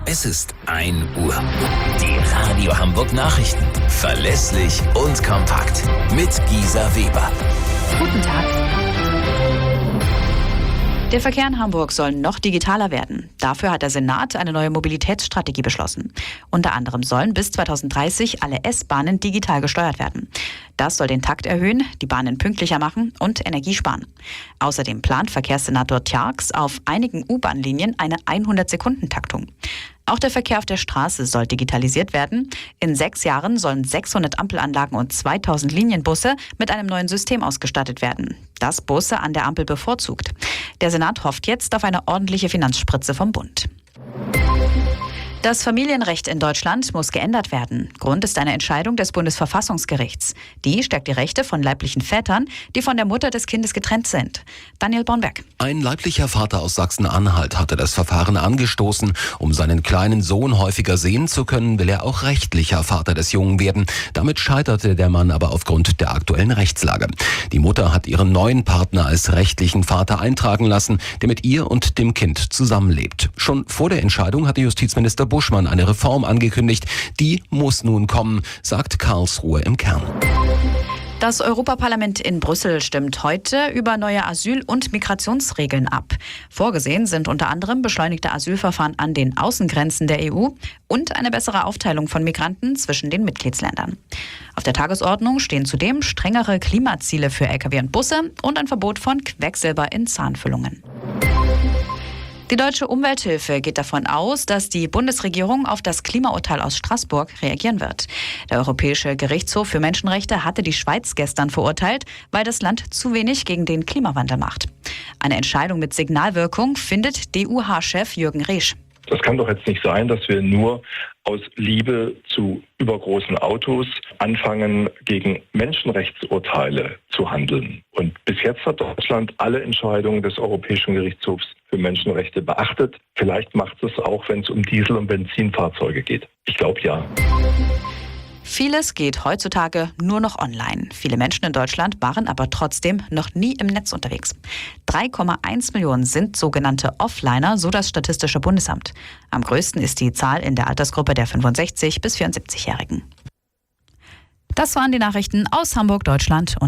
Es ist 1 Uhr. Die Radio Hamburg Nachrichten. Verlässlich und kompakt. Mit Gisa Weber. Guten Tag. Der Verkehr in Hamburg soll noch digitaler werden. Dafür hat der Senat eine neue Mobilitätsstrategie beschlossen. Unter anderem sollen bis 2030 alle S-Bahnen digital gesteuert werden. Das soll den Takt erhöhen, die Bahnen pünktlicher machen und Energie sparen. Außerdem plant Verkehrssenator Tjarks auf einigen U-Bahn-Linien eine 100-Sekunden-Taktung. Auch der Verkehr auf der Straße soll digitalisiert werden. In 6 Jahren sollen 600 Ampelanlagen und 2000 Linienbusse mit einem neuen System ausgestattet werden, das Busse an der Ampel bevorzugt. Der Senat hofft jetzt auf eine ordentliche Finanzspritze vom Bund. Das Familienrecht in Deutschland muss geändert werden. Grund ist eine Entscheidung des Bundesverfassungsgerichts. Die stärkt die Rechte von leiblichen Vätern, die von der Mutter des Kindes getrennt sind. Daniel Bornberg. Ein leiblicher Vater aus Sachsen-Anhalt hatte das Verfahren angestoßen. Um seinen kleinen Sohn häufiger sehen zu können, will er auch rechtlicher Vater des Jungen werden. Damit scheiterte der Mann aber aufgrund der aktuellen Rechtslage. Die Mutter hat ihren neuen Partner als rechtlichen Vater eintragen lassen, der mit ihr und dem Kind zusammenlebt. Schon vor der Entscheidung hatte Justizminister Buschmann eine Reform angekündigt. Die muss nun kommen, sagt Karlsruhe im Kern. Das Europaparlament in Brüssel stimmt heute über neue Asyl- und Migrationsregeln ab. Vorgesehen sind unter anderem beschleunigte Asylverfahren an den Außengrenzen der EU und eine bessere Aufteilung von Migranten zwischen den Mitgliedsländern. Auf der Tagesordnung stehen zudem strengere Klimaziele für Lkw und Busse und ein Verbot von Quecksilber in Zahnfüllungen. Die Deutsche Umwelthilfe geht davon aus, dass die Bundesregierung auf das Klimaurteil aus Straßburg reagieren wird. Der Europäische Gerichtshof für Menschenrechte hatte die Schweiz gestern verurteilt, weil das Land zu wenig gegen den Klimawandel macht. Eine Entscheidung mit Signalwirkung findet DUH-Chef Jürgen Resch. Das kann doch jetzt nicht sein, dass wir nur aus Liebe zu übergroßen Autos anfangen, gegen Menschenrechtsurteile zu handeln. Und bis jetzt hat Deutschland alle Entscheidungen des Europäischen Gerichtshofs für Menschenrechte beachtet. Vielleicht macht es auch, wenn es um Diesel- und Benzinfahrzeuge geht. Ich glaube ja. Vieles geht heutzutage nur noch online. Viele Menschen in Deutschland waren aber trotzdem noch nie im Netz unterwegs. 3,1 Millionen sind sogenannte Offliner, so das Statistische Bundesamt. Am größten ist die Zahl in der Altersgruppe der 65- bis 74-Jährigen. Das waren die Nachrichten aus Hamburg, Deutschland und